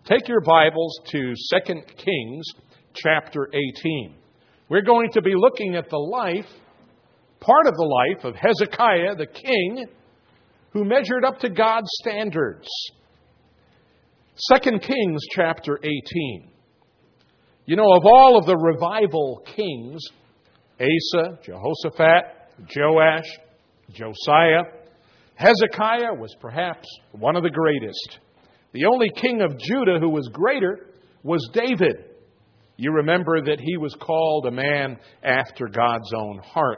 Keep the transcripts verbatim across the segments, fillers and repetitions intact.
Take your Bibles to Second Kings chapter eighteen. We're going to be looking at the life, part of the life of Hezekiah, the king, who measured up to God's standards. Second Kings chapter eighteen. You know, of all of the revival kings, Asa, Jehoshaphat, Joash, Josiah, Hezekiah was perhaps one of the greatest. The only king of Judah who was greater was David. You remember that he was called a man after God's own heart.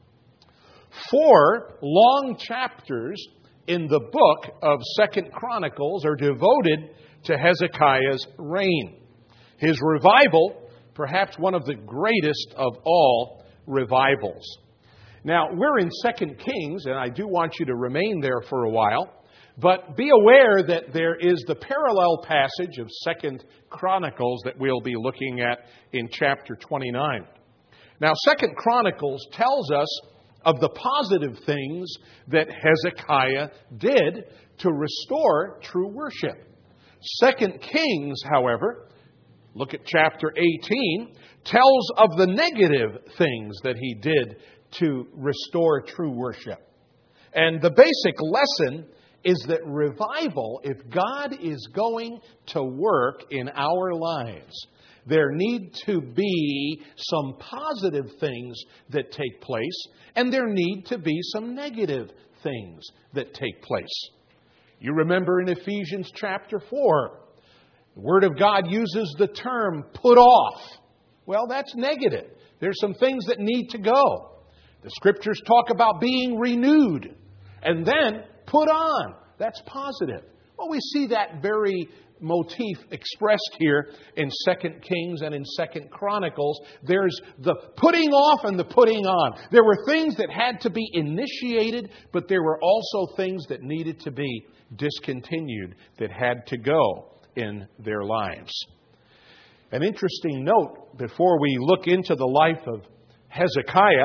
Four long chapters in the book of Second Chronicles are devoted to Hezekiah's reign. His revival, perhaps one of the greatest of all revivals. Now, we're in Second Kings, and I do want you to remain there for a while. But be aware that there is the parallel passage of Second Chronicles that we'll be looking at in chapter twenty-nine. Now, Second Chronicles tells us of the positive things that Hezekiah did to restore true worship. Second Kings, however, look at chapter eighteen, tells of the negative things that he did to restore true worship. And the basic lesson is that revival, if God is going to work in our lives, there need to be some positive things that take place, and there need to be some negative things that take place. You remember in Ephesians chapter four, the Word of God uses the term put off. Well, that's negative. There's some things that need to go. The Scriptures talk about being renewed and then put on. That's positive. Well, we see that very motif expressed here in Second Kings and in Second Chronicles. There's the putting off and the putting on. There were things that had to be initiated, but there were also things that needed to be discontinued, that had to go in their lives. An interesting note before we look into the life of Hezekiah.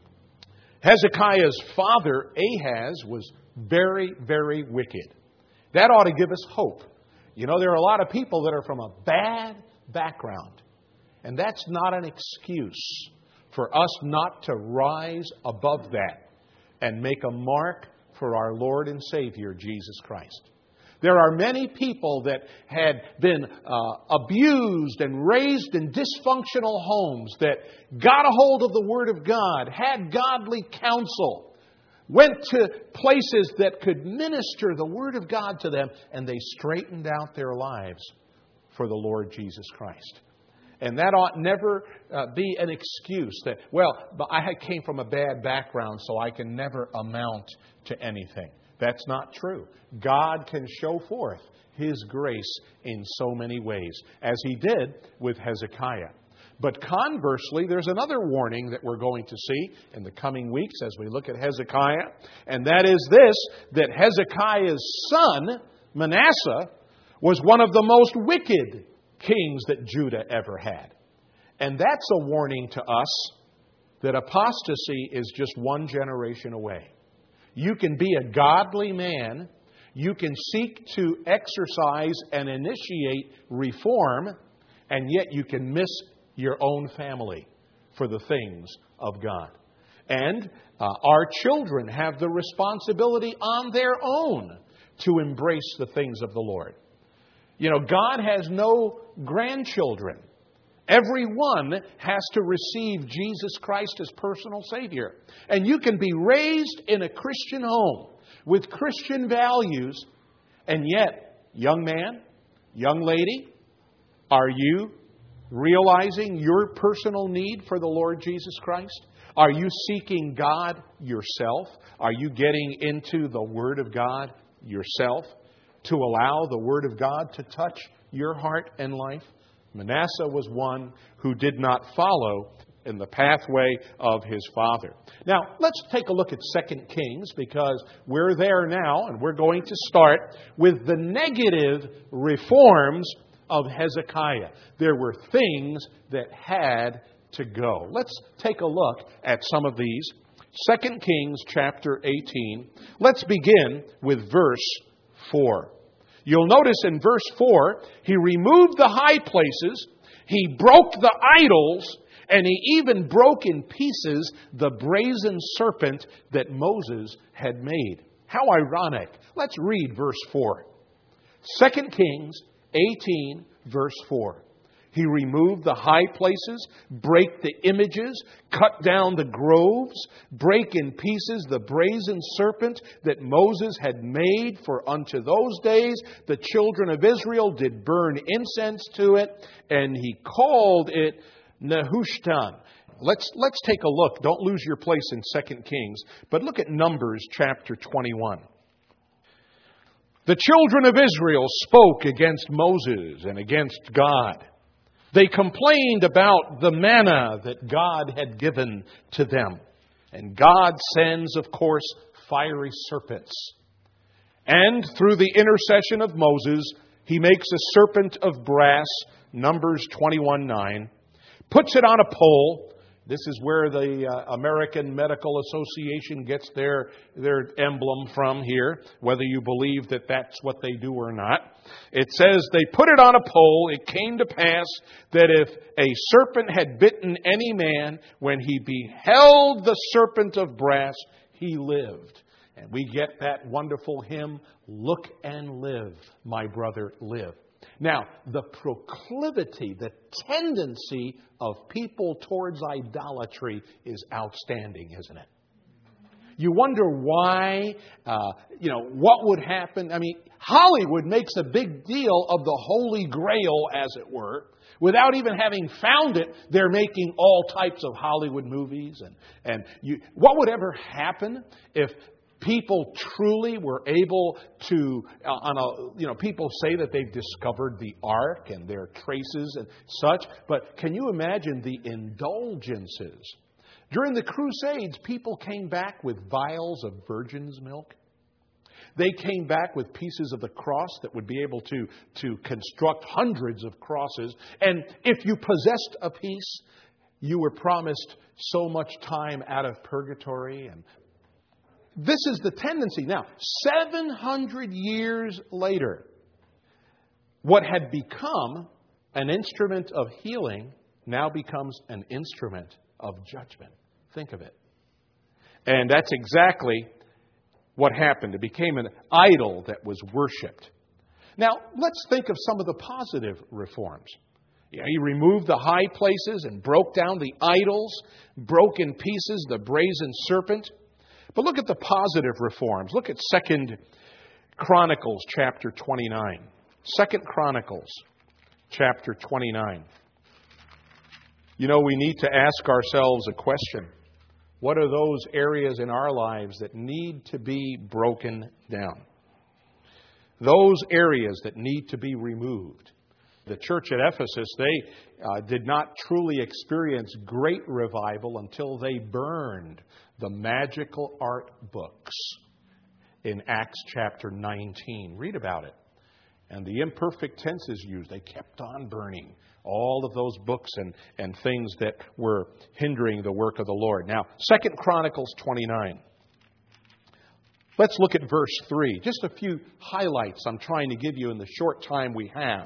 Hezekiah's father, Ahaz, was very, very wicked. That ought to give us hope. You know, there are a lot of people that are from a bad background. And that's not an excuse for us not to rise above that and make a mark for our Lord and Savior, Jesus Christ. There are many people that had been uh, abused and raised in dysfunctional homes that got a hold of the Word of God, had godly counsel, went to places that could minister the Word of God to them, and they straightened out their lives for the Lord Jesus Christ. And that ought never uh, be an excuse that, well, but I came from a bad background, so I can never amount to anything. That's not true. God can show forth His grace in so many ways, as He did with Hezekiah. But conversely, there's another warning that we're going to see in the coming weeks as we look at Hezekiah, and that is this, that Hezekiah's son, Manasseh, was one of the most wicked kings that Judah ever had. And that's a warning to us that apostasy is just one generation away. You can be a godly man, you can seek to exercise and initiate reform, and yet you can miss your own family for the things of God. And uh, our children have the responsibility on their own to embrace the things of the Lord. You know, God has no grandchildren. Everyone has to receive Jesus Christ as personal Savior. And you can be raised in a Christian home with Christian values, and yet, young man, young lady, are you realizing your personal need for the Lord Jesus Christ? Are you seeking God yourself? Are you getting into the Word of God yourself to allow the Word of God to touch your heart and life? Manasseh was one who did not follow in the pathway of his father. Now, let's take a look at Second Kings, because we're there now, and we're going to start with the negative reforms of Hezekiah. There were things that had to go. Let's take a look at some of these. Second Kings chapter eighteen. Let's begin with verse four. You'll notice in verse four, he removed the high places, he broke the idols, and he even broke in pieces the brazen serpent that Moses had made. How ironic. Let's read verse four. Second Kings eighteen, verse four. He removed the high places, break the images, cut down the groves, break in pieces the brazen serpent that Moses had made, for unto those days the children of Israel did burn incense to it, and he called it Nehushtan. Let's, let's take a look. Don't lose your place in Second Kings, but look at Numbers chapter twenty-one. The children of Israel spoke against Moses and against God. They complained about the manna that God had given to them. And God sends, of course, fiery serpents. And through the intercession of Moses, he makes a serpent of brass, Numbers twenty-one nine, puts it on a pole. This is where the uh, American Medical Association gets their, their emblem from here, whether you believe that that's what they do or not. It says they put it on a pole. It came to pass that if a serpent had bitten any man, when he beheld the serpent of brass, he lived. And we get that wonderful hymn, "Look and live, my brother, live." Now, the proclivity, the tendency of people towards idolatry is outstanding, isn't it? You wonder why, uh, you know, what would happen. I mean, Hollywood makes a big deal of the Holy Grail, as it were. Without even having found it, they're making all types of Hollywood movies. And, and you, what would ever happen if people truly were able to, uh, on a, you know, people say that they've discovered the ark and their traces and such, but can you imagine the indulgences? During the Crusades, people came back with vials of virgin's milk. They came back with pieces of the cross that would be able to, to construct hundreds of crosses. And if you possessed a piece, you were promised so much time out of purgatory. And this is the tendency. Now, seven hundred years later, what had become an instrument of healing now becomes an instrument of judgment. Think of it. And that's exactly what happened. It became an idol that was worshipped. Now, let's think of some of the positive reforms. Yeah, he removed the high places and broke down the idols, broke in pieces the brazen serpent. But look at the positive reforms. Look at Second Chronicles chapter twenty-nine. Second Chronicles chapter twenty-nine. You know, we need to ask ourselves a question. What are those areas in our lives that need to be broken down? Those areas that need to be removed. The church at Ephesus, they uh, did not truly experience great revival until they burned the magical art books in Acts chapter nineteen. Read about it. And the imperfect tense is used. They kept on burning all of those books and, and things that were hindering the work of the Lord. Now, Second Chronicles twenty-nine. Let's look at verse three. Just a few highlights I'm trying to give you in the short time we have.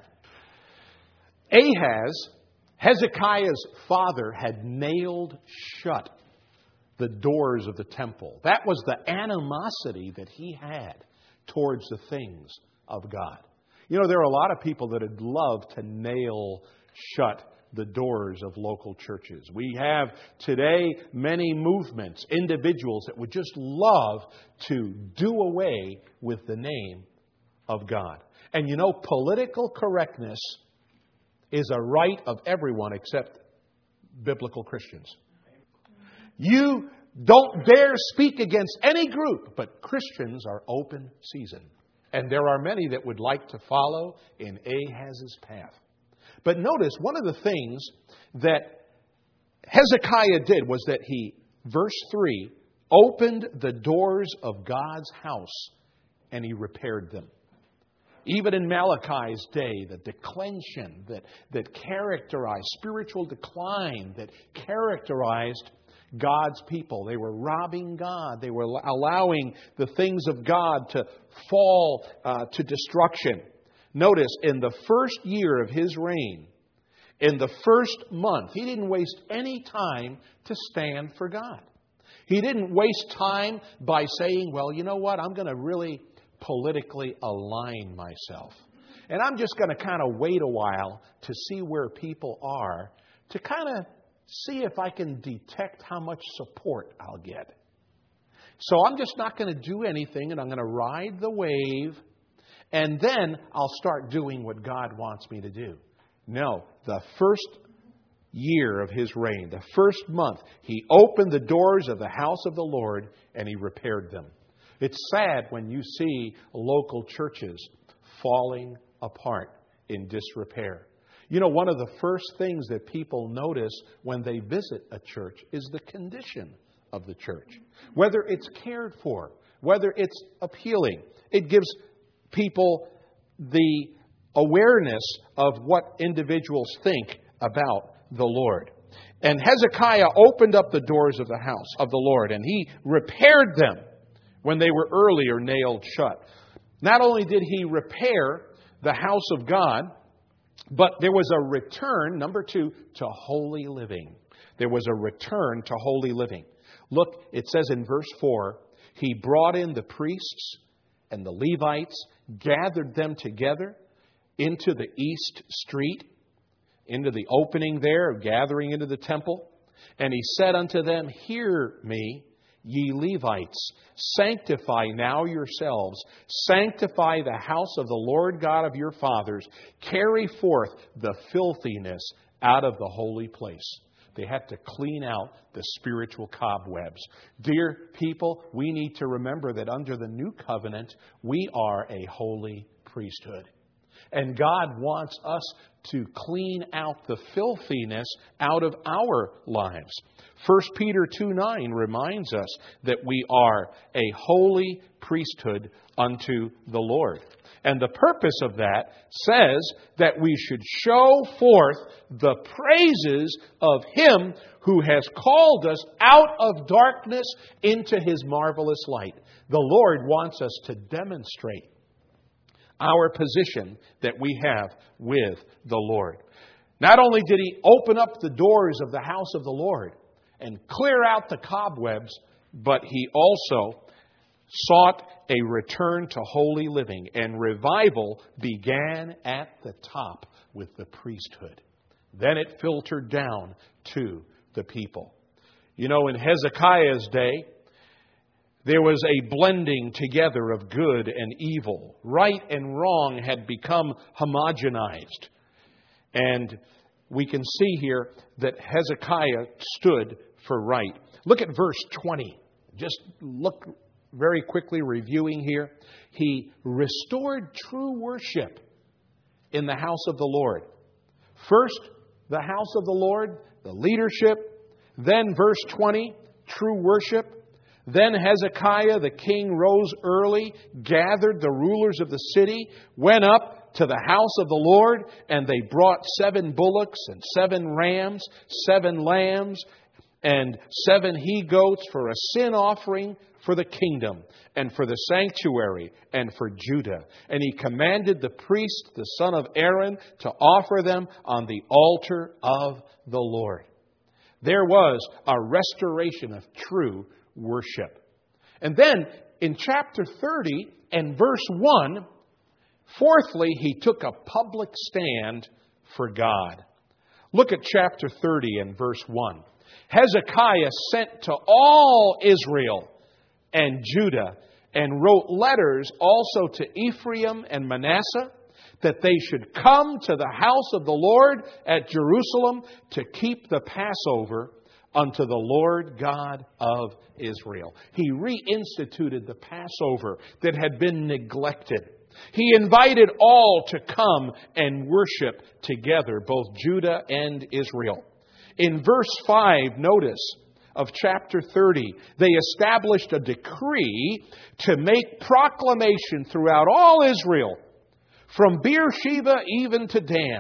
Ahaz, Hezekiah's father, had nailed shut the doors of the temple. That was the animosity that he had towards the things of God. You know, there are a lot of people that would love to nail shut the doors of local churches. We have today many movements, individuals that would just love to do away with the name of God. And you know, political correctness is a right of everyone except biblical Christians. You don't dare speak against any group, but Christians are open season. And there are many that would like to follow in Ahaz's path. But notice, one of the things that Hezekiah did was that he, verse three, opened the doors of God's house and he repaired them. Even in Malachi's day, the declension that, that characterized, spiritual decline that characterized God's people. They were robbing God. They were allowing the things of God to fall uh, to destruction. Notice, in the first year of his reign, in the first month, he didn't waste any time to stand for God. He didn't waste time by saying, well, you know what, I'm going to really politically align myself. And I'm just going to kind of wait a while to see where people are, to kind of see if I can detect how much support I'll get. So I'm just not going to do anything, and I'm going to ride the wave, and then I'll start doing what God wants me to do. No, the first year of his reign, the first month, he opened the doors of the house of the Lord and he repaired them. It's sad when you see local churches falling apart in disrepair. You know, one of the first things that people notice when they visit a church is the condition of the church. Whether it's cared for, whether it's appealing. It gives people the awareness of what individuals think about the Lord. And Hezekiah opened up the doors of the house of the Lord, and he repaired them when they were earlier nailed shut. Not only did he repair the house of God, but there was a return, number two, to holy living. There was a return to holy living. Look, it says in verse four, he brought in the priests and the Levites, gathered them together into the east street, into the opening there, gathering into the temple. And he said unto them, hear me, ye Levites, sanctify now yourselves, sanctify the house of the Lord God of your fathers, carry forth the filthiness out of the holy place. They had to clean out the spiritual cobwebs. Dear people, we need to remember that under the new covenant, we are a holy priesthood. And God wants us to clean out the filthiness out of our lives. First Peter two nine reminds us that we are a holy priesthood unto the Lord. And the purpose of that says that we should show forth the praises of Him who has called us out of darkness into His marvelous light. The Lord wants us to demonstrate our position that we have with the Lord. Not only did He open up the doors of the house of the Lord and clear out the cobwebs, but He also sought a return to holy living, and revival began at the top with the priesthood. Then it filtered down to the people. You know, in Hezekiah's day, there was a blending together of good and evil. Right and wrong had become homogenized. And we can see here that Hezekiah stood for right. Look at verse twenty. Just look very quickly, reviewing here. He restored true worship in the house of the Lord. First, the house of the Lord, the leadership. Then, verse twenty, true worship. Then Hezekiah the king rose early, gathered the rulers of the city, went up to the house of the Lord, and they brought seven bullocks and seven rams, seven lambs, and seven he-goats for a sin offering for the kingdom, and for the sanctuary, and for Judah. And he commanded the priest, the son of Aaron, to offer them on the altar of the Lord. There was a restoration of true worship. And then in chapter thirty and verse one, fourthly, he took a public stand for God. Look at chapter thirty and verse one. Hezekiah sent to all Israel and Judah and wrote letters also to Ephraim and Manasseh that they should come to the house of the Lord at Jerusalem to keep the Passover unto the Lord God of Israel. He reinstituted the Passover that had been neglected. He invited all to come and worship together, both Judah and Israel. In verse five, notice, of chapter thirty, they established a decree to make proclamation throughout all Israel, from Beersheba even to Dan,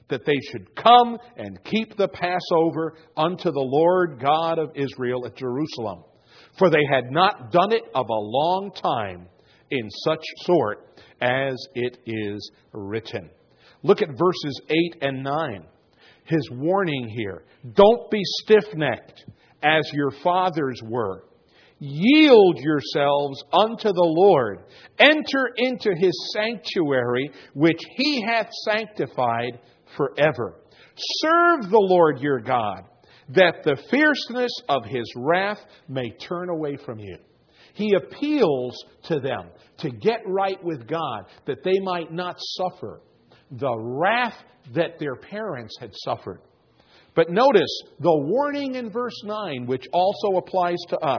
that they should come and keep the Passover unto the Lord God of Israel at Jerusalem. For they had not done it of a long time in such sort as it is written. Look at verses eight and nine. His warning here. Don't be stiff-necked as your fathers were. Yield yourselves unto the Lord. Enter into His sanctuary, which He hath sanctified forever. Serve the Lord your God, that the fierceness of His wrath may turn away from you. He appeals to them to get right with God, that they might not suffer the wrath that their parents had suffered. But notice the warning in verse nine, which also applies to us.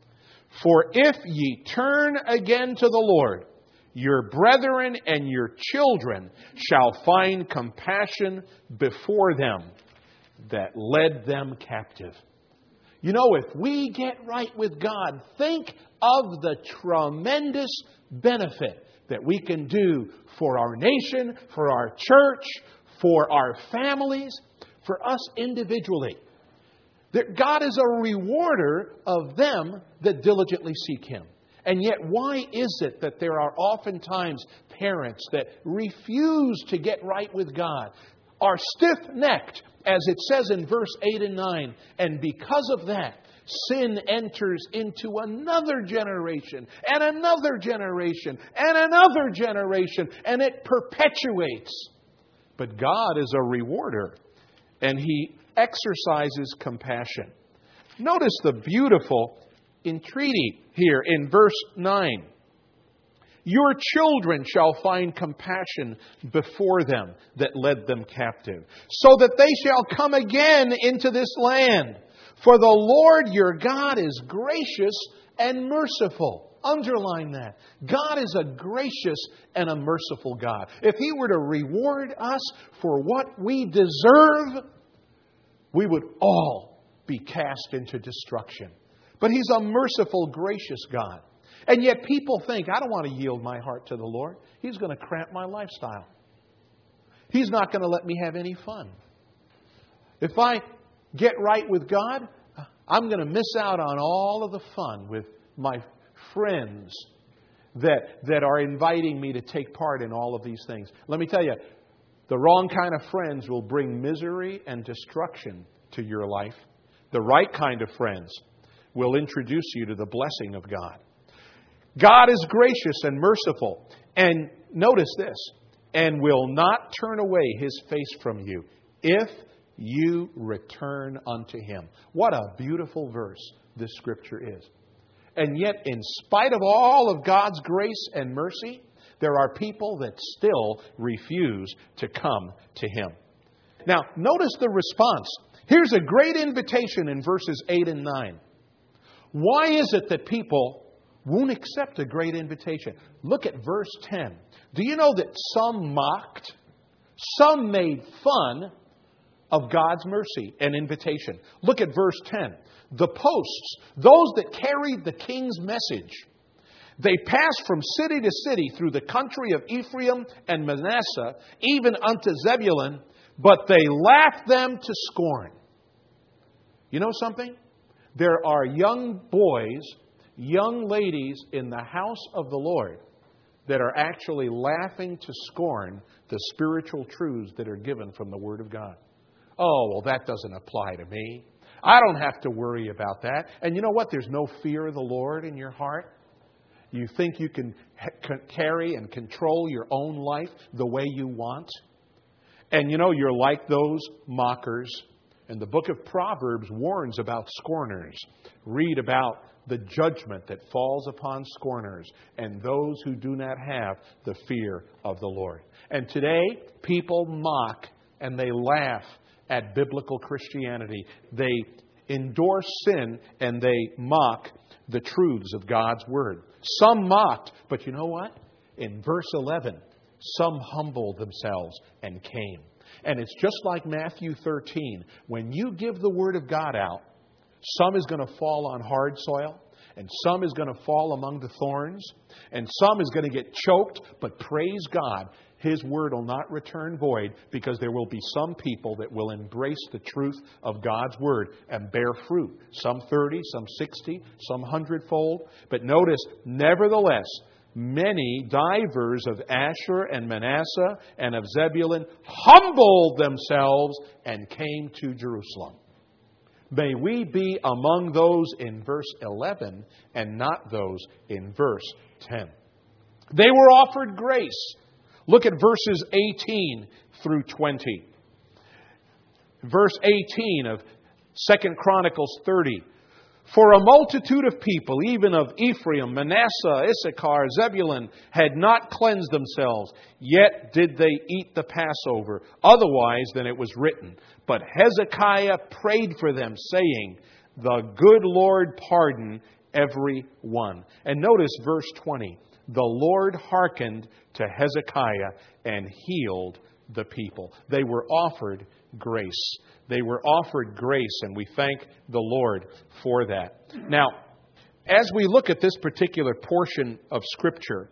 For if ye turn again to the Lord, your brethren and your children shall find compassion before them that led them captive. You know, if we get right with God, think of the tremendous benefit that we can do for our nation, for our church, for our families, for us individually. That God is a rewarder of them that diligently seek Him. And yet, why is it that there are oftentimes parents that refuse to get right with God, are stiff-necked, as it says in verse eight and nine, and because of that, sin enters into another generation, and another generation, and another generation, and it perpetuates. But God is a rewarder, and He exercises compassion. Notice the beautiful entreaty here in verse nine. Your children shall find compassion before them that led them captive, so that they shall come again into this land. For the Lord your God is gracious and merciful. Underline that. God is a gracious and a merciful God. If He were to reward us for what we deserve, we would all be cast into destruction. But He's a merciful, gracious God. And yet people think, I don't want to yield my heart to the Lord. He's going to cramp my lifestyle. He's not going to let me have any fun. If I get right with God, I'm going to miss out on all of the fun with my friends that, that are inviting me to take part in all of these things. Let me tell you, the wrong kind of friends will bring misery and destruction to your life. The right kind of friends will introduce you to the blessing of God. God is gracious and merciful. And notice this, and will not turn away His face from you if you return unto Him. What a beautiful verse this Scripture is. And yet, in spite of all of God's grace and mercy, there are people that still refuse to come to Him. Now, notice the response. Here's a great invitation in verses eight and nine. Why is it that people won't accept a great invitation? Look at verse ten. Do you know that some mocked, some made fun of God's mercy and invitation? Look at verse ten. The posts, those that carried the king's message, they passed from city to city through the country of Ephraim and Manasseh, even unto Zebulun, but they laughed them to scorn. You know something? There are young boys, young ladies in the house of the Lord that are actually laughing to scorn the spiritual truths that are given from the Word of God. Oh, well, that doesn't apply to me. I don't have to worry about that. And you know what? There's no fear of the Lord in your heart. You think you can ha- carry and control your own life the way you want. And you know, you're like those mockers. And the book of Proverbs warns about scorners. Read about the judgment that falls upon scorners and those who do not have the fear of the Lord. And today, people mock and they laugh at biblical Christianity. They endorse sin and they mock the truths of God's Word. Some mocked, but you know what? In verse eleven, some humbled themselves and came. And it's just like Matthew thirteen. When you give the Word of God out, some is going to fall on hard soil, and some is going to fall among the thorns, and some is going to get choked, but praise God, His word will not return void, because there will be some people that will embrace the truth of God's word and bear fruit. Some thirty, some sixty, some hundredfold. But notice, nevertheless, many divers of Asher and Manasseh and of Zebulun humbled themselves and came to Jerusalem. May we be among those in verse eleven and not those in verse ten. They were offered grace. Look at verses eighteen through twenty. Verse eighteen of Second Chronicles thirty. For a multitude of people, even of Ephraim, Manasseh, Issachar, Zebulun, had not cleansed themselves, yet did they eat the Passover, otherwise than it was written. But Hezekiah prayed for them, saying, the good Lord pardon every one. And notice verse twenty. The Lord hearkened to Hezekiah and healed the people. They were offered grace. They were offered grace, and we thank the Lord for that. Now, as we look at this particular portion of Scripture,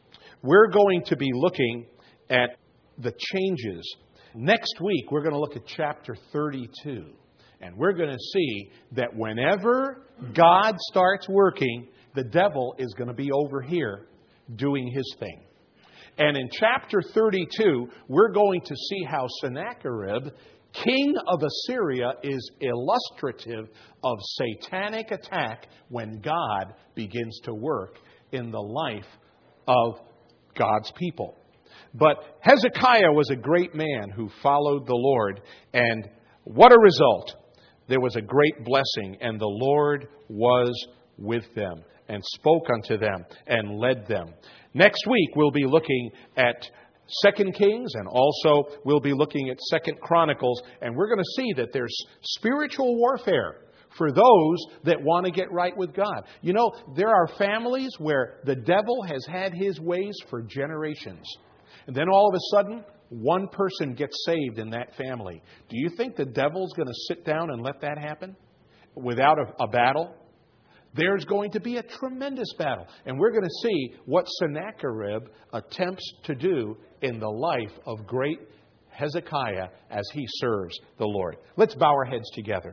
we're going to be looking at the changes. Next week, we're going to look at chapter thirty-two. And we're going to see that whenever God starts working, the devil is going to be over here doing his thing. And in chapter thirty-two, we're going to see how Sennacherib, king of Assyria, is illustrative of satanic attack when God begins to work in the life of God's people. But Hezekiah was a great man who followed the Lord. And what a result! There was a great blessing, and the Lord was with them and spoke unto them and led them. Next week, we'll be looking at Second Kings, and also we'll be looking at Second Chronicles, and we're going to see that there's spiritual warfare for those that want to get right with God. You know, there are families where the devil has had his ways for generations. And then all of a sudden, one person gets saved in that family. Do you think the devil's going to sit down and let that happen without a, a battle? There's going to be a tremendous battle. And we're going to see what Sennacherib attempts to do in the life of great Hezekiah as he serves the Lord. Let's bow our heads together.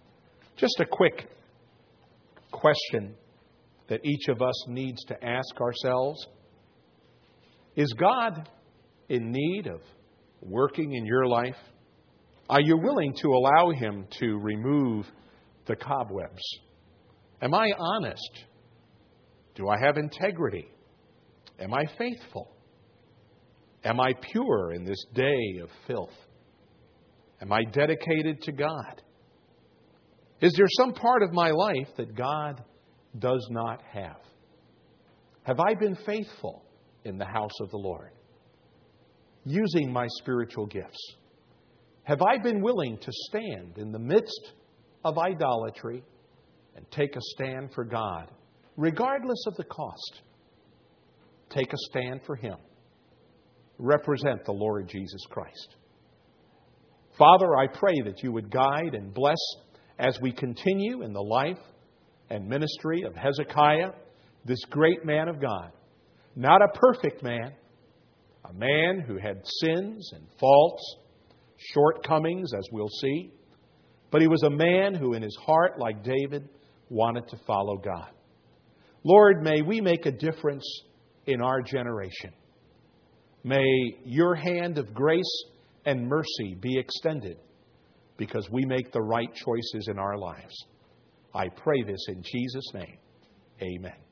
Just a quick question that each of us needs to ask ourselves. Is God in need of working in your life? Are you willing to allow Him to remove the cobwebs? Am I honest? Do I have integrity? Am I faithful? Am I pure in this day of filth? Am I dedicated to God? Is there some part of my life that God does not have? Have I been faithful in the house of the Lord, using my spiritual gifts? Have I been willing to stand in the midst of idolatry and take a stand for God, regardless of the cost? Take a stand for Him. Represent the Lord Jesus Christ. Father, I pray that You would guide and bless as we continue in the life and ministry of Hezekiah, this great man of God. Not a perfect man, a man who had sins and faults, shortcomings, as we'll see. But he was a man who in his heart, like David, wanted to follow God. Lord, may we make a difference in our generation. May Your hand of grace and mercy be extended because we make the right choices in our lives. I pray this in Jesus' name. Amen.